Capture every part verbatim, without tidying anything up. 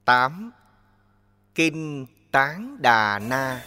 tám. Kinh Tán Đà Na.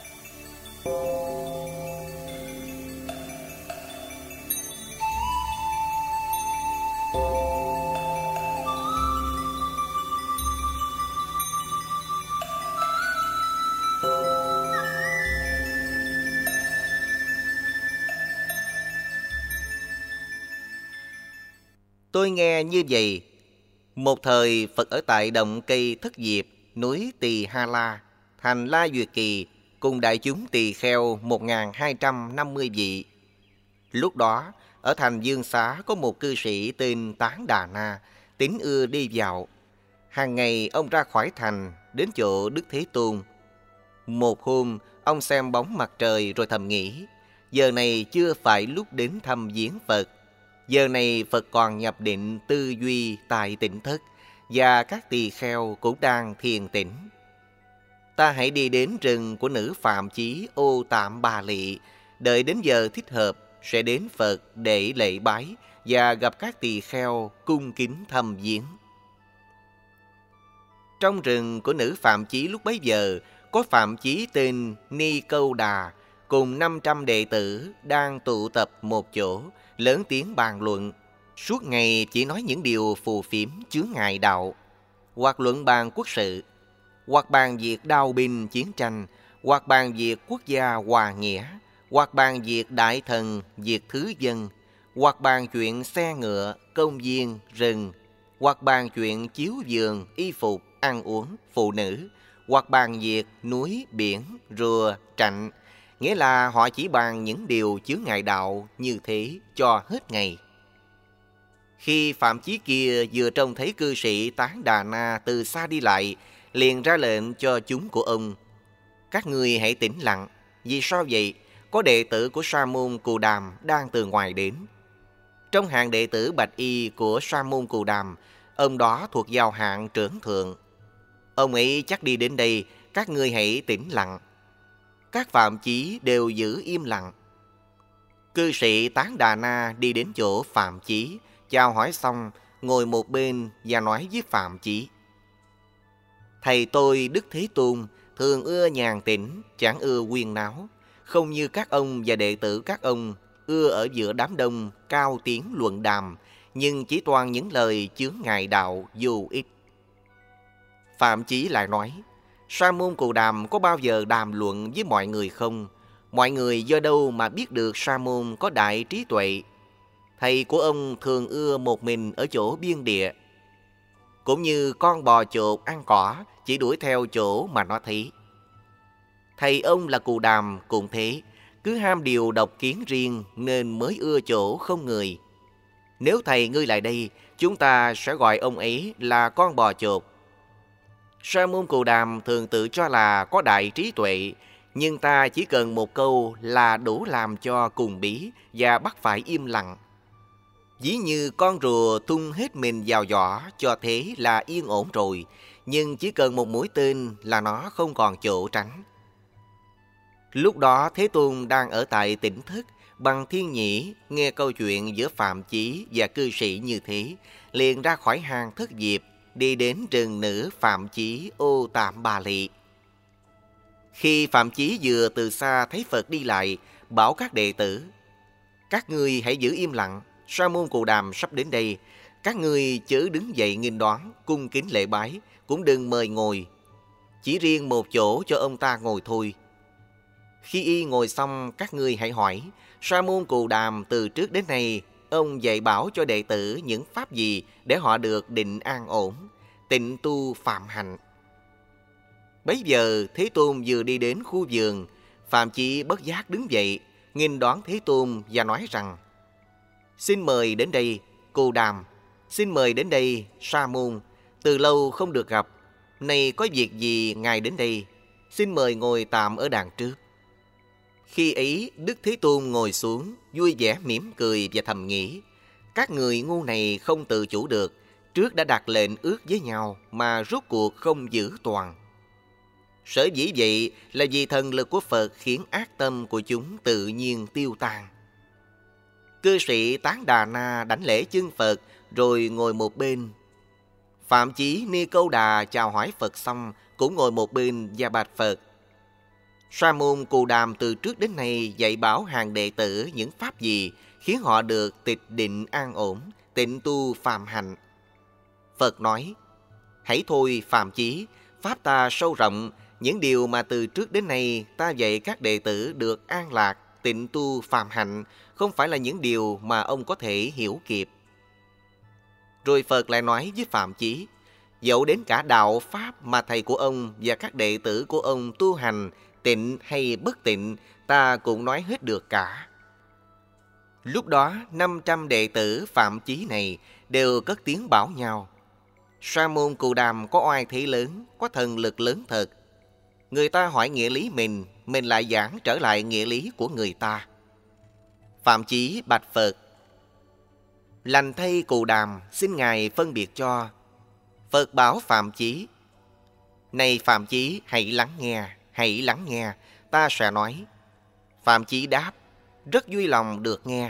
Tôi nghe như vậy. Một thời Phật ở tại động cây Thất Diệp, núi Tỳ Ha La, thành La Duyệt Kỳ, cùng đại chúng tỳ kheo một nghìn hai trăm năm mươi vị. Lúc đó, ở thành Dương Xá có một cư sĩ tên Tán Đà Na, tín ưa đi dạo. Hàng ngày ông ra khỏi thành, đến chỗ Đức Thế Tôn. Một hôm, ông xem bóng mặt trời rồi thầm nghĩ, giờ này chưa phải lúc đến thăm viếng Phật. Giờ này Phật còn nhập định tư duy tại tỉnh thất, và các tỳ kheo cũng đang thiền tĩnh. Ta hãy đi đến rừng của nữ Phạm Chí Ô Tạm Bà Lị, đợi đến giờ thích hợp sẽ đến Phật để lễ bái và gặp các tỳ kheo cung kính thăm viếng. Trong rừng của nữ Phạm Chí lúc bấy giờ, có Phạm Chí tên Ni Câu Đà cùng năm trăm đệ tử đang tụ tập một chỗ, lớn tiếng bàn luận. Suốt ngày chỉ nói những điều phù phiếm chướng ngại đạo, hoặc luận bàn quốc sự, hoặc bàn việc đao binh chiến tranh, hoặc bàn việc quốc gia hòa nghĩa, hoặc bàn việc đại thần, việc thứ dân, hoặc bàn chuyện xe ngựa, công viên, rừng, hoặc bàn chuyện chiếu giường, y phục, ăn uống, phụ nữ, hoặc bàn việc núi, biển, rùa, trạnh. Nghĩa là họ chỉ bàn những điều chướng ngại đạo như thế cho hết ngày. Khi Phạm Chí kia vừa trông thấy cư sĩ Tán Đà Na từ xa đi lại, liền ra lệnh cho chúng của ông: các ngươi hãy tĩnh lặng. Vì sao vậy? Có đệ tử của Sa môn Cù Đàm đang từ ngoài đến. Trong hàng đệ tử bạch y của Sa môn Cù Đàm, ông đó thuộc vào hạng trưởng thượng. Ông ấy chắc đi đến đây, các ngươi hãy tĩnh lặng. Các Phạm Chí đều giữ im lặng. Cư sĩ Tán Đà Na đi đến chỗ Phạm Chí, chào hỏi xong, ngồi một bên và nói với Phạm Chí: thầy tôi Đức Thế Tôn thường ưa nhàn tĩnh, chẳng ưa huyên náo, không như các ông và đệ tử các ông ưa ở giữa đám đông cao tiếng luận đàm, nhưng chỉ toàn những lời chướng ngại đạo vô ích. Phạm Chí lại nói: Sa môn Cù Đàm có bao giờ đàm luận với mọi người không? Mọi người do đâu mà biết được Sa môn có đại trí tuệ? Thầy của ông thường ưa một mình ở chỗ biên địa, cũng như con bò chột ăn cỏ, chỉ đuổi theo chỗ mà nó thấy. Thầy ông là Cù Đàm cũng thế, cứ ham điều độc kiến riêng nên mới ưa chỗ không người. Nếu thầy ngươi lại đây, chúng ta sẽ gọi ông ấy là con bò chột. Sa môn Cù Đàm thường tự cho là có đại trí tuệ, nhưng ta chỉ cần một câu là đủ làm cho cùng bí và bắt phải im lặng. Ví như con rùa tung hết mình vào giỏ cho thế là yên ổn rồi, nhưng chỉ cần một mũi tên là nó không còn chỗ tránh. Lúc đó Thế Tôn đang ở tại tỉnh thất bằng thiên nhĩ, nghe câu chuyện giữa Phạm Chí và cư sĩ như thế, liền ra khỏi hang Thất Diệp, đi đến rừng nữ Phạm Chí Ô Tạm Bà Lị. Khi Phạm Chí vừa từ xa thấy Phật đi lại, bảo các đệ tử: các ngươi hãy giữ im lặng, Sa môn Cù Đàm sắp đến đây, các ngươi chớ đứng dậy nghênh đón, cung kính lễ bái, cũng đừng mời ngồi, chỉ riêng một chỗ cho ông ta ngồi thôi. Khi y ngồi xong, các ngươi hãy hỏi: Sa môn Cù Đàm từ trước đến nay, ông dạy bảo cho đệ tử những pháp gì để họ được định an ổn, tịnh tu phạm hạnh? Bấy giờ Thế Tôn vừa đi đến khu vườn, Phạm Chí bất giác đứng dậy, nghênh đón Thế Tôn và nói rằng: xin mời đến đây, Cù Đàm, xin mời đến đây, Sa môn, từ lâu không được gặp, nay có việc gì ngài đến đây, xin mời ngồi tạm ở đàn trước. Khi ấy Đức Thế Tôn ngồi xuống, vui vẻ mỉm cười và thầm nghĩ: các người ngu này không tự chủ được, trước đã đặt lệnh ước với nhau mà rốt cuộc không giữ toàn. Sở dĩ vậy là vì thần lực của Phật khiến ác tâm của chúng tự nhiên tiêu tan. Cư sĩ Tán Đà Na đảnh lễ chân Phật rồi ngồi một bên. Phạm Chí Ni Câu Đà chào hỏi Phật xong, cũng ngồi một bên và bạch Phật. Sa môn Cù Đàm từ trước đến nay dạy bảo hàng đệ tử những pháp gì khiến họ được tịch định an ổn, tịnh tu phàm hạnh? Phật nói, hãy thôi Phạm Chí, pháp ta sâu rộng, những điều mà từ trước đến nay ta dạy các đệ tử được an lạc, tịnh tu phàm hạnh, không phải là những điều mà ông có thể hiểu kịp. Rồi Phật lại nói với Phạm Chí, dẫu đến cả đạo pháp mà thầy của ông và các đệ tử của ông tu hành, tịnh hay bất tịnh, ta cũng nói hết được cả. Lúc đó, năm trăm đệ tử Phạm Chí này đều cất tiếng bảo nhau, Sa môn Cù Đàm có oai thế lớn, có thần lực lớn thật. Người ta hỏi nghĩa lý mình, mình lại giảng trở lại nghĩa lý của người ta. Phạm Chí bạch Phật, lành thay Cù Đàm, xin Ngài phân biệt cho. Phật bảo Phạm Chí, này Phạm Chí, hãy lắng nghe, hãy lắng nghe, ta sẽ nói. Phạm Chí đáp, rất vui lòng được nghe.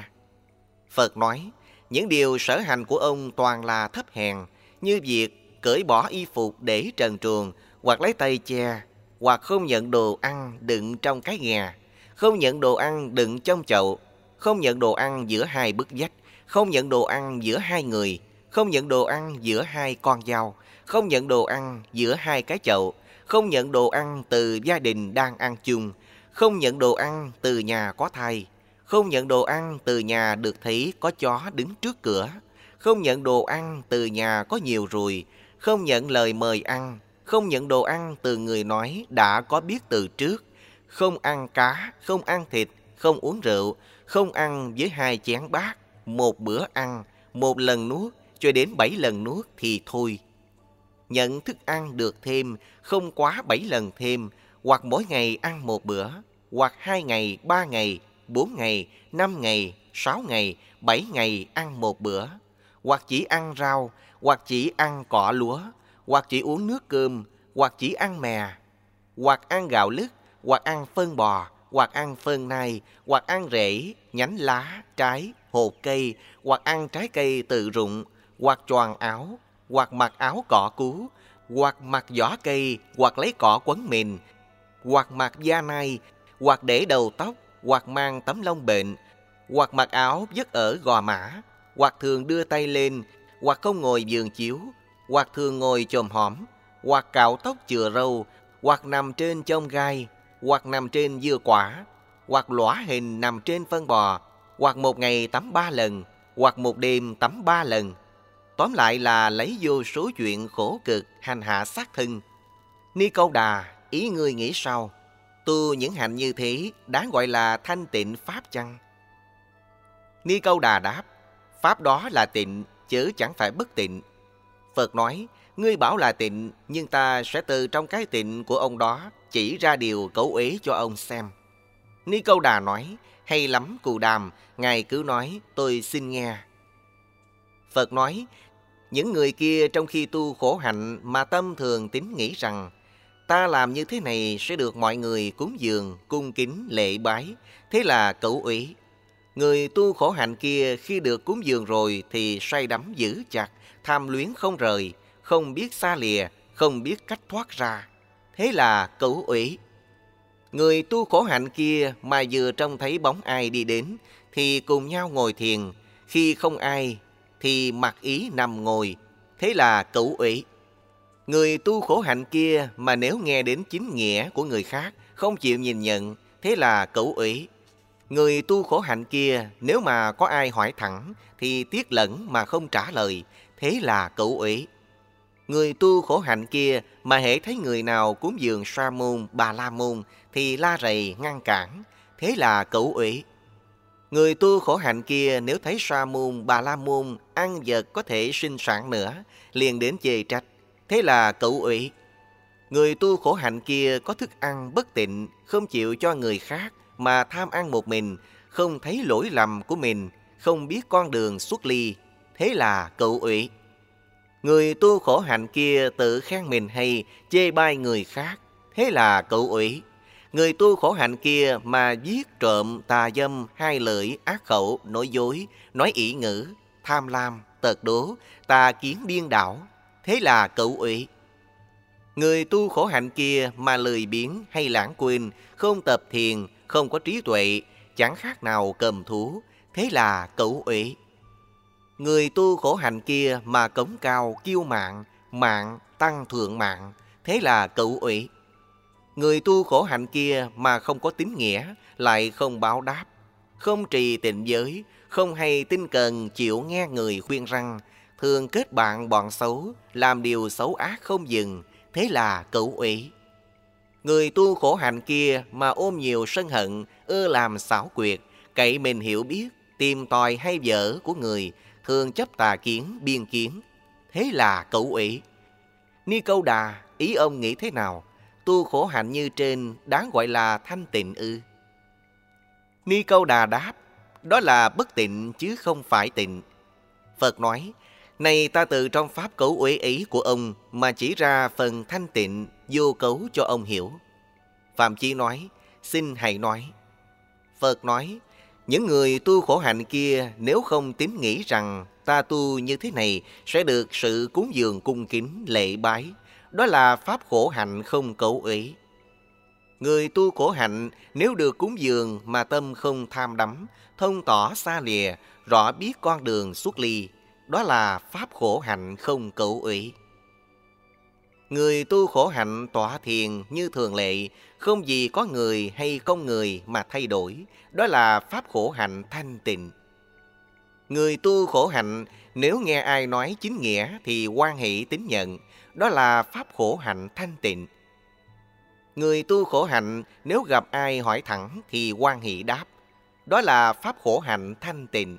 Phật nói, những điều sở hành của ông toàn là thấp hèn, như việc cởi bỏ y phục để trần truồng, hoặc lấy tay che, hoặc không nhận đồ ăn đựng trong cái ghè, không nhận đồ ăn đựng trong chậu, không nhận đồ ăn giữa hai bức vách, không nhận đồ ăn giữa hai người, không nhận đồ ăn giữa hai con dao, không nhận đồ ăn giữa hai cái chậu, không nhận đồ ăn từ gia đình đang ăn chung, không nhận đồ ăn từ nhà có thai, không nhận đồ ăn từ nhà được thấy có chó đứng trước cửa, không nhận đồ ăn từ nhà có nhiều ruồi, không nhận lời mời ăn, không nhận đồ ăn từ người nói đã có biết từ trước, không ăn cá, không ăn thịt, không uống rượu, không ăn với hai chén bát, một bữa ăn, một lần nuốt, cho đến bảy lần nuốt thì thôi. Nhận thức ăn được thêm, không quá bảy lần thêm, hoặc mỗi ngày ăn một bữa, hoặc hai ngày, ba ngày, bốn ngày, năm ngày, sáu ngày, bảy ngày ăn một bữa, hoặc chỉ ăn rau, hoặc chỉ ăn cỏ lúa, hoặc chỉ uống nước cơm, hoặc chỉ ăn mè, hoặc ăn gạo lứt, hoặc ăn phân bò, hoặc ăn phân nai, hoặc ăn rễ, nhánh lá, trái, hột cây, hoặc ăn trái cây tự rụng, hoặc choàng áo, hoặc mặc áo cỏ cú, hoặc mặc vỏ cây, hoặc lấy cỏ quấn mìn, hoặc mặc da nai, hoặc để đầu tóc, hoặc mang tấm lông bệnh, hoặc mặc áo vất ở gò mã, hoặc thường đưa tay lên, hoặc không ngồi giường chiếu, hoặc thường ngồi chồm hõm, hoặc cạo tóc chừa râu, hoặc nằm trên chông gai, hoặc nằm trên dưa quả, hoặc lõa hình nằm trên phân bò, hoặc một ngày tắm ba lần, hoặc một đêm tắm ba lần. Tóm lại là lấy vô số chuyện khổ cực hành hạ xác thân. Ni Câu Đà, ý ngươi nghĩ sao? Tu những hạnh như thế đáng gọi là thanh tịnh pháp chăng? Ni Câu Đà đáp, pháp đó là tịnh, chứ chẳng phải bất tịnh. Phật nói, ngươi bảo là tịnh, nhưng ta sẽ từ trong cái tịnh của ông đó chỉ ra điều cấu uế cho ông xem. Ni Câu Đà nói, hay lắm Cù Đàm, Ngài cứ nói, tôi xin nghe. Phật nói, những người kia trong khi tu khổ hạnh mà tâm thường tín nghĩ rằng, ta làm như thế này sẽ được mọi người cúng dường, cung kính, lễ bái, thế là cấu uế. Người tu khổ hạnh kia khi được cúng dường rồi thì say đắm giữ chặt, tham luyến không rời, không biết xa lìa, không biết cách thoát ra, thế là cấu uế. Người tu khổ hạnh kia mà vừa trông thấy bóng ai đi đến thì cùng nhau ngồi thiền, khi không ai thì mặc ý nằm ngồi, thế là cấu uế. Người tu khổ hạnh kia mà nếu nghe đến chính nghĩa của người khác, không chịu nhìn nhận, thế là cấu uế. Người tu khổ hạnh kia nếu mà có ai hỏi thẳng thì tiếc lẫn mà không trả lời, thế là cấu uế. Người tu khổ hạnh kia mà hễ thấy người nào cúng dường Sa môn, Bà La môn thì la rầy ngăn cản, thế là cấu uế. Người tu khổ hạnh kia nếu thấy Sa môn, Bà La môn ăn vật có thể sinh sản nữa, liền đến chê trách, thế là cấu uế. Người tu khổ hạnh kia có thức ăn bất tịnh, không chịu cho người khác mà tham ăn một mình, không thấy lỗi lầm của mình, không biết con đường xuất ly, thế là cấu uế. Người tu khổ hạnh kia tự khen mình hay chê bai người khác, thế là cấu uế. Người tu khổ hạnh kia mà giết trộm, tà dâm, hai lưỡi, ác khẩu, nói dối, nói ỷ ngữ, tham lam, tật đố, tà kiến điên đảo, thế là cẩu uế. Người tu khổ hạnh kia mà lười biếng hay lãng quên, không tập thiền, không có trí tuệ, chẳng khác nào cầm thú, thế là cẩu uế. Người tu khổ hạnh kia mà cống cao, kiêu mạn, mạn tăng thượng mạn, thế là cẩu uế. Người tu khổ hạnh kia mà không có tín nghĩa, lại không báo đáp, không trì tịnh giới, không hay tinh cần chịu nghe người khuyên răn, thường kết bạn bọn xấu, làm điều xấu ác không dừng, thế là cẩu uế. Người tu khổ hạnh kia mà ôm nhiều sân hận, ưa làm xảo quyệt, cậy mình hiểu biết, tìm tòi hay dở của người, thường chấp tà kiến, biên kiến, thế là cẩu uế. Ni Câu Đà, ý ông nghĩ thế nào? Tu khổ hạnh như trên đáng gọi là thanh tịnh ư? Ni Câu Đà đáp, đó là bất tịnh chứ không phải tịnh. Phật nói, này ta từ trong pháp cấu uế ý của ông mà chỉ ra phần thanh tịnh vô cấu cho ông hiểu. Phạm Chí nói, xin hãy nói. Phật nói, những người tu khổ hạnh kia nếu không tín nghĩ rằng ta tu như thế này sẽ được sự cúng dường cung kính lễ bái, đó là pháp khổ hạnh không cấu uế. Người tu khổ hạnh nếu được cúng dường mà tâm không tham đắm, thông tỏ xa lìa, rõ biết con đường xuất ly, đó là pháp khổ hạnh không cấu uế. Người tu khổ hạnh tọa thiền như thường lệ, không gì có người hay không người mà thay đổi, đó là pháp khổ hạnh thanh tịnh. Người tu khổ hạnh nếu nghe ai nói chính nghĩa thì hoan hỷ tín nhận, đó là pháp khổ hạnh thanh tịnh. Người tu khổ hạnh nếu gặp ai hỏi thẳng thì hoan hỷ đáp, đó là pháp khổ hạnh thanh tịnh.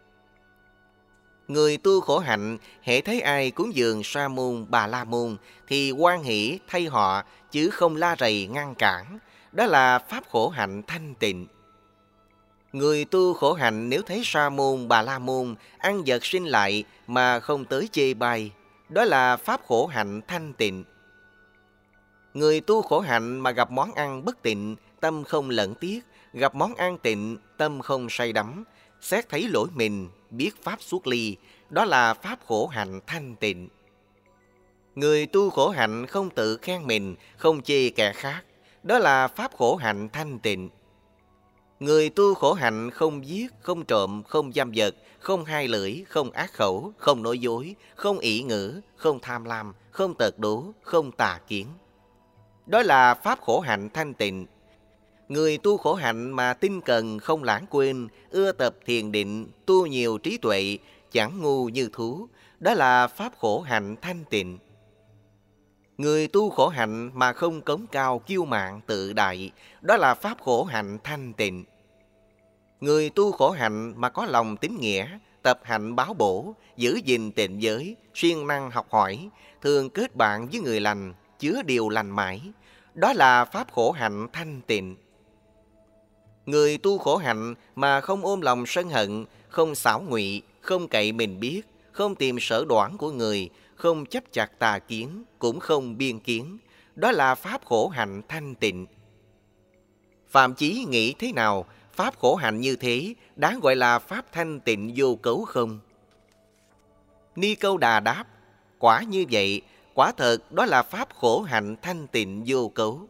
Người tu khổ hạnh hễ thấy ai cúng dường Sa môn, Bà La môn thì hoan hỷ thay họ chứ không la rầy ngăn cản, đó là pháp khổ hạnh thanh tịnh. Người tu khổ hạnh nếu thấy Sa môn, Bà La môn ăn vật sinh lại mà không tới chê bai, đó là pháp khổ hạnh thanh tịnh. Người tu khổ hạnh mà gặp món ăn bất tịnh, tâm không lẫn tiếc, gặp món ăn tịnh, tâm không say đắm, xét thấy lỗi mình, biết pháp xuất ly, đó là pháp khổ hạnh thanh tịnh. Người tu khổ hạnh không tự khen mình, không chê kẻ khác, đó là pháp khổ hạnh thanh tịnh. Người tu khổ hạnh không giết, không trộm, không giam vật, không hai lưỡi, không ác khẩu, không nói dối, không ỷ ngữ, không tham lam, không tật đố, không tà kiến, đó là pháp khổ hạnh thanh tịnh. Người tu khổ hạnh mà tinh cần không lãng quên, ưa tập thiền định, tu nhiều trí tuệ, chẳng ngu như thú, đó là pháp khổ hạnh thanh tịnh. Người tu khổ hạnh mà không cống cao kiêu mạn tự đại, đó là pháp khổ hạnh thanh tịnh. Người tu khổ hạnh mà có lòng tín nghĩa, tập hạnh báo bổ, giữ gìn tịnh giới, siêng năng học hỏi, thường kết bạn với người lành, chứa điều lành mãi, đó là pháp khổ hạnh thanh tịnh. Người tu khổ hạnh mà không ôm lòng sân hận, không xảo ngụy, không cậy mình biết, không tìm sở đoản của người, không chấp chặt tà kiến, cũng không biên kiến, đó là pháp khổ hạnh thanh tịnh. Phạm Chí nghĩ thế nào? Pháp khổ hạnh như thế đáng gọi là pháp thanh tịnh vô cấu không? Ni Câu Đà đáp, quả như vậy, quả thật đó là pháp khổ hạnh thanh tịnh vô cấu.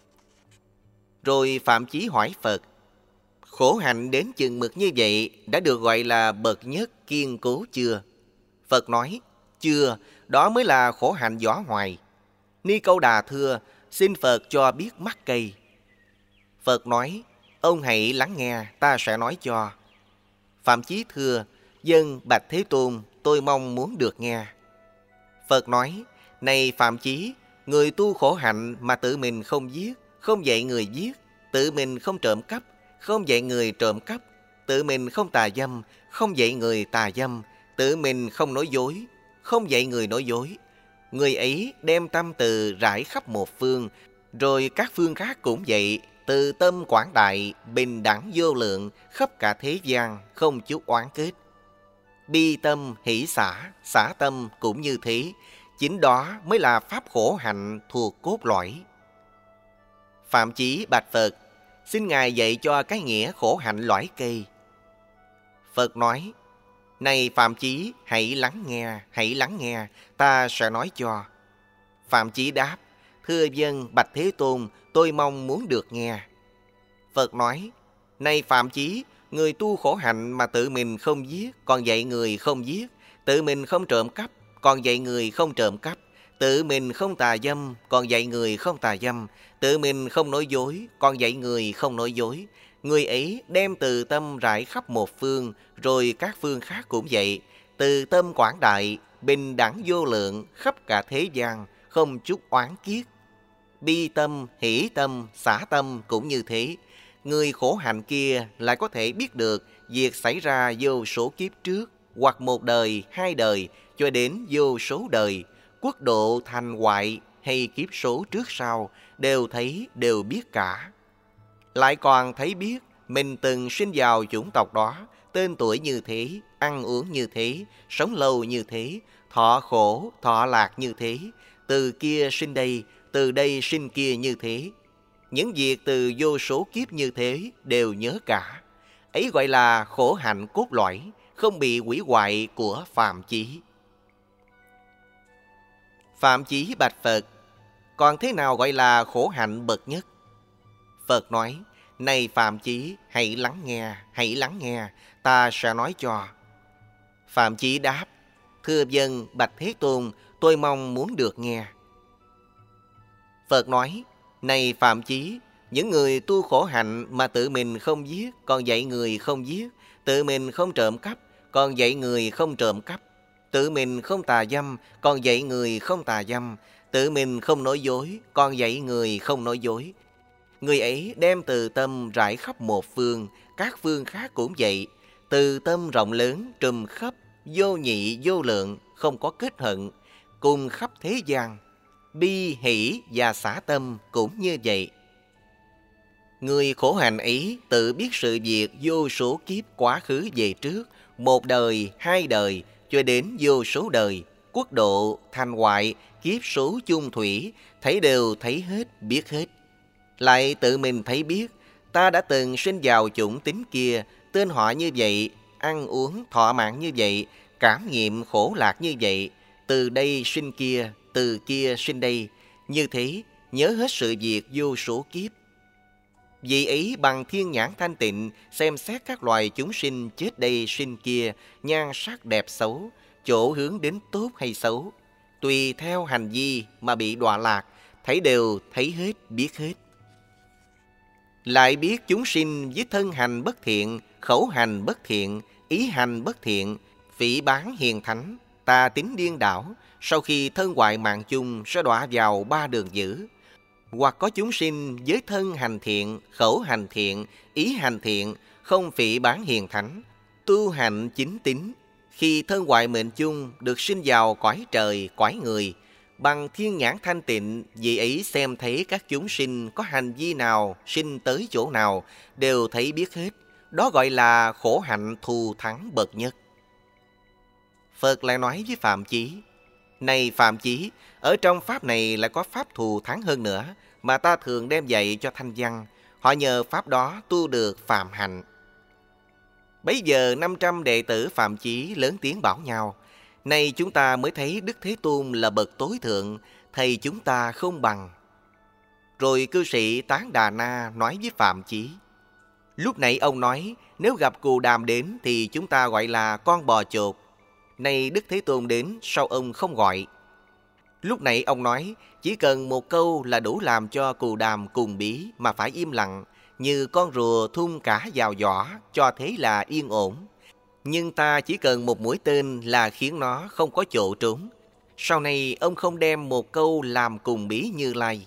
Rồi Phạm Chí hỏi Phật, khổ hạnh đến chừng mực như vậy đã được gọi là bậc nhất kiên cố chưa? Phật nói, chưa, đó mới là khổ hạnh vỏ ngoài. Ni Câu Đà thưa, xin Phật cho biết mắc cây. Phật nói, ông hãy lắng nghe, ta sẽ nói cho. Phạm Chí thưa, dân bạch Thế Tôn, tôi mong muốn được nghe. Phật nói, này Phạm Chí, người tu khổ hạnh mà tự mình không giết, không dạy người giết, tự mình không trộm cắp, không dạy người trộm cắp, tự mình không tà dâm, không dạy người tà dâm, tự mình không nói dối, không dạy người nói dối. Người ấy đem tâm từ rải khắp một phương, rồi các phương khác cũng vậy, từ tâm quảng đại, bình đẳng vô lượng, khắp cả thế gian, không chút oán kết. Bi tâm, hỷ xả, xả tâm cũng như thế, chính đó mới là pháp khổ hạnh thuộc cốt lõi. Phạm Chí bạch Phật, xin Ngài dạy cho cái nghĩa khổ hạnh lõi cây. Phật nói, Này Phạm Chí, hãy lắng nghe, hãy lắng nghe, ta sẽ nói cho. Phạm Chí đáp: Thưa dân, bạch Thế Tôn, tôi mong muốn được nghe. Phật nói: Này Phạm Chí, người tu khổ hạnh mà tự mình không giết, còn dạy người không giết; tự mình không trộm cắp, còn dạy người không trộm cắp; tự mình không tà dâm, còn dạy người không tà dâm; tự mình không nói dối, còn dạy người không nói dối. Người ấy đem từ tâm rải khắp một phương, rồi các phương khác cũng vậy. Từ tâm quảng đại, bình đẳng vô lượng, khắp cả thế gian, không chút oán kiết. Bi tâm, hỷ tâm, xả tâm cũng như thế. Người khổ hạnh kia lại có thể biết được việc xảy ra vô số kiếp trước, hoặc một đời, hai đời, cho đến vô số đời, quốc độ thành hoại hay kiếp số trước sau, đều thấy, đều biết cả. Lại còn thấy biết mình từng sinh vào chủng tộc đó, tên tuổi như thế, ăn uống như thế, sống lâu như thế, thọ khổ, thọ lạc như thế, từ kia sinh đây, từ đây sinh kia như thế. Những việc từ vô số kiếp như thế đều nhớ cả. Ấy gọi là khổ hạnh cốt lõi, không bị hủy hoại của Phạm Chí. Phạm Chí bạch Phật: Còn thế nào gọi là khổ hạnh bậc nhất? Phật nói: Này Phạm Chí, hãy lắng nghe, hãy lắng nghe, ta sẽ nói cho. Phạm Chí đáp: Thưa dân, bạch Thế Tôn, tôi mong muốn được nghe. Phật nói: Này Phạm Chí, những người tu khổ hạnh mà tự mình không giết, còn dạy người không giết; tự mình không trộm cắp, còn dạy người không trộm cắp; tự mình không tà dâm, còn dạy người không tà dâm; tự mình không nói dối, còn dạy người không nói dối. Người ấy đem từ tâm rải khắp một phương, các phương khác cũng vậy. Từ tâm rộng lớn, trùm khắp, vô nhị vô lượng, không có kết hận, cùng khắp thế gian. Bi, hỷ và xả tâm cũng như vậy. Người khổ hạnh ấy tự biết sự việc vô số kiếp quá khứ về trước, một đời, hai đời, cho đến vô số đời, quốc độ, thành hoại, kiếp số chung thủy, thấy đều thấy hết, biết hết. Lại tự mình thấy biết, ta đã từng sinh vào chủng tính kia, tên họ như vậy, ăn uống thọ mạng như vậy, cảm nghiệm khổ lạc như vậy, từ đây sinh kia, từ kia sinh đây. Như thế, nhớ hết sự việc vô số kiếp. Vì ấy bằng thiên nhãn thanh tịnh, xem xét các loài chúng sinh chết đây sinh kia, nhan sắc đẹp xấu, chỗ hướng đến tốt hay xấu, tùy theo hành vi mà bị đọa lạc, thấy đều thấy hết, biết hết. Lại biết chúng sinh với thân hành bất thiện, khẩu hành bất thiện, ý hành bất thiện, phỉ báng hiền thánh, tà tín điên đảo, sau khi thân hoại mạng chung sẽ đọa vào ba đường dữ. Hoặc có chúng sinh với thân hành thiện, khẩu hành thiện, ý hành thiện, không phỉ báng hiền thánh, tu hành chính tín, khi thân hoại mệnh chung được sinh vào cõi trời, cõi người. Bằng thiên nhãn thanh tịnh, vì ấy xem thấy các chúng sinh có hành vi nào, sinh tới chỗ nào, đều thấy biết hết. Đó gọi là khổ hạnh thù thắng bậc nhất. Phật lại nói với Phạm Chí: Này Phạm Chí, ở trong pháp này lại có pháp thù thắng hơn nữa, mà ta thường đem dạy cho thanh văn. Họ nhờ pháp đó tu được phàm hạnh. Bấy giờ năm trăm đệ tử Phạm Chí lớn tiếng bảo nhau: Nay chúng ta mới thấy Đức Thế Tôn là bậc tối thượng, thầy chúng ta không bằng. Rồi cư sĩ Tán Đà Na nói với Phạm Chí: Lúc nãy ông nói nếu gặp Cù Đàm đến thì chúng ta gọi là con bò chột. Nay Đức Thế Tôn đến, sao ông không gọi? Lúc nãy ông nói chỉ cần một câu là đủ làm cho Cù Đàm cùng bí mà phải im lặng, như con rùa thun cả vào giỏ, cho thế là yên ổn. Nhưng ta chỉ cần một mũi tên là khiến nó không có chỗ trốn. Sau này ông không đem một câu làm cùng bí Như Lai.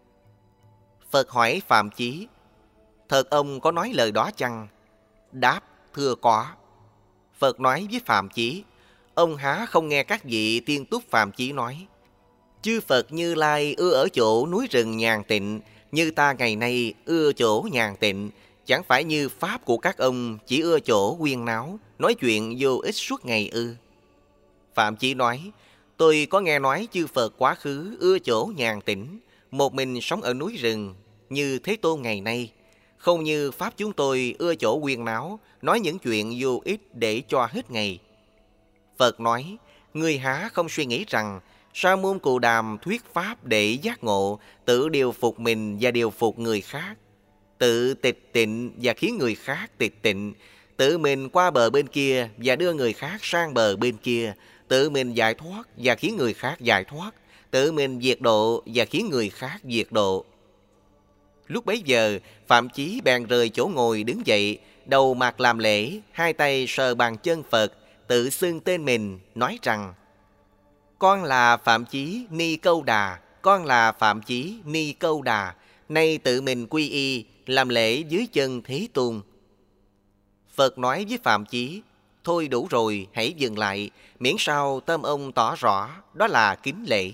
Phật hỏi Phạm Chí: Thật ông có nói lời đó chăng? Đáp: Thưa có. Phật nói với Phạm Chí: Ông há không nghe các vị tiên túc Phạm Chí nói: Chư Phật Như Lai ưa ở chỗ núi rừng nhàn tịnh, như ta ngày nay ưa chỗ nhàn tịnh. Chẳng phải như pháp của các ông chỉ ưa chỗ huyên náo, nói chuyện vô ích suốt ngày ư? Phạm Chí nói: Tôi có nghe nói chư Phật quá khứ ưa chỗ nhàn tĩnh, một mình sống ở núi rừng, như Thế Tôn ngày nay. Không như pháp chúng tôi ưa chỗ huyên náo, nói những chuyện vô ích để cho hết ngày. Phật nói, ngươi há không suy nghĩ rằng Sa môn Cù Đàm thuyết pháp để giác ngộ, tự điều phục mình và điều phục người khác, tự tịch tịnh và khiến người khác tịch tịnh, tự mình qua bờ bên kia và đưa người khác sang bờ bên kia, tự mình giải thoát và khiến người khác giải thoát, tự mình diệt độ và khiến người khác diệt độ. Lúc bấy giờ, Phạm Chí bèn rời chỗ ngồi đứng dậy, đầu mặt làm lễ, hai tay sờ bàn chân Phật, tự xưng tên mình, nói rằng: Con là Phạm Chí Ni Câu Đà, con là Phạm Chí Ni Câu Đà, nay tự mình quy y, làm lễ dưới chân Thế Tôn. Phật nói với Phạm Chí: Thôi đủ rồi, hãy dừng lại, miễn sao tâm ông tỏ rõ, đó là kính lễ.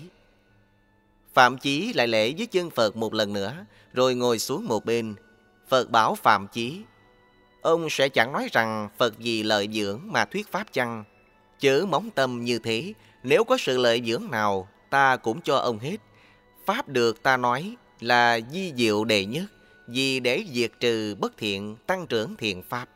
Phạm Chí lại lễ dưới chân Phật một lần nữa, rồi ngồi xuống một bên. Phật bảo Phạm Chí: Ông sẽ chẳng nói rằng Phật vì lợi dưỡng mà thuyết pháp chăng? Chớ móng tâm như thế, nếu có sự lợi dưỡng nào, ta cũng cho ông hết. Pháp được ta nói là di diệu đệ nhất, vì để diệt trừ bất thiện, tăng trưởng thiện pháp.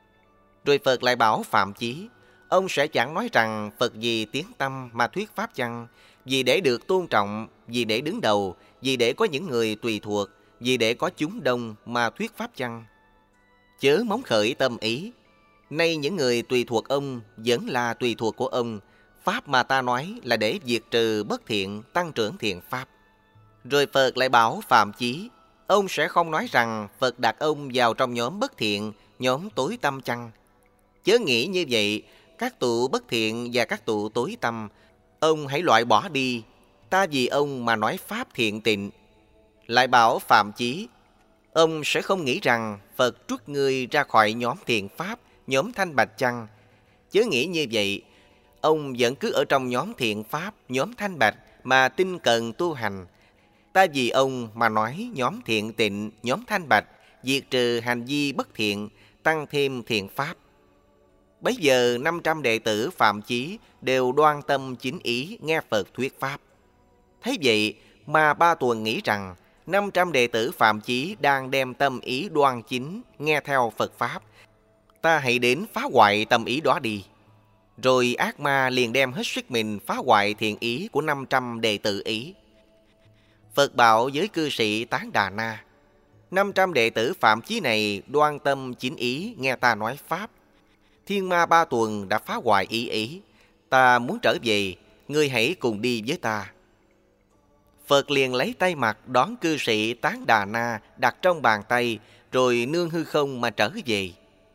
Rồi Phật lại bảo Phạm Chí: Ông sẽ chẳng nói rằng Phật vì tiếng tâm mà thuyết pháp chăng? Vì để được tôn trọng, vì để đứng đầu, vì để có những người tùy thuộc, vì để có chúng đông mà thuyết pháp chăng? Chớ móng khởi tâm ý. Nay những người tùy thuộc ông vẫn là tùy thuộc của ông. Pháp mà ta nói là để diệt trừ bất thiện, tăng trưởng thiện pháp. Rồi Phật lại bảo Phạm Chí: Ông sẽ không nói rằng Phật đặt ông vào trong nhóm bất thiện, nhóm tối tâm chăng? Chớ nghĩ như vậy, các tụ bất thiện và các tụ tối tâm, ông hãy loại bỏ đi. Ta vì ông mà nói pháp thiện tịnh. Lại bảo Phạm Chí: Ông sẽ không nghĩ rằng Phật trút ngươi ra khỏi nhóm thiện pháp, nhóm thanh bạch chăng? Chớ nghĩ như vậy, ông vẫn cứ ở trong nhóm thiện pháp, nhóm thanh bạch mà tinh cần tu hành. Ta vì ông mà nói nhóm thiện tịnh, nhóm thanh bạch, diệt trừ hành vi bất thiện, tăng thêm thiện pháp. Bấy giờ năm trăm đệ tử Phạm Chí đều đoan tâm chính ý nghe Phật thuyết pháp. Thấy vậy mà Ba Tuần nghĩ rằng năm trăm đệ tử Phạm Chí đang đem tâm ý đoan chính nghe theo Phật pháp. Ta hãy đến phá hoại tâm ý đó đi. Rồi ác ma liền đem hết sức mình phá hoại thiện ý của năm trăm đệ tử ý. Phật bảo với cư sĩ Tán Đà Na: năm trăm đệ tử Phạm Chí này đoan tâm chính ý nghe ta nói pháp. Thiên ma Ba Tuần đã phá hoại ý ý. Ta muốn trở về, ngươi hãy cùng đi với ta. Phật liền lấy tay mặt đón cư sĩ Tán Đà Na đặt trong bàn tay, rồi nương hư không mà trở về.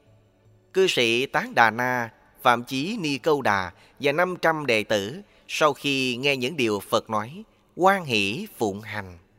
Cư sĩ Tán Đà Na, Phạm Chí Ni Câu Đà và năm trăm đệ tử sau khi nghe những điều Phật nói, hoan hỷ phụng hành.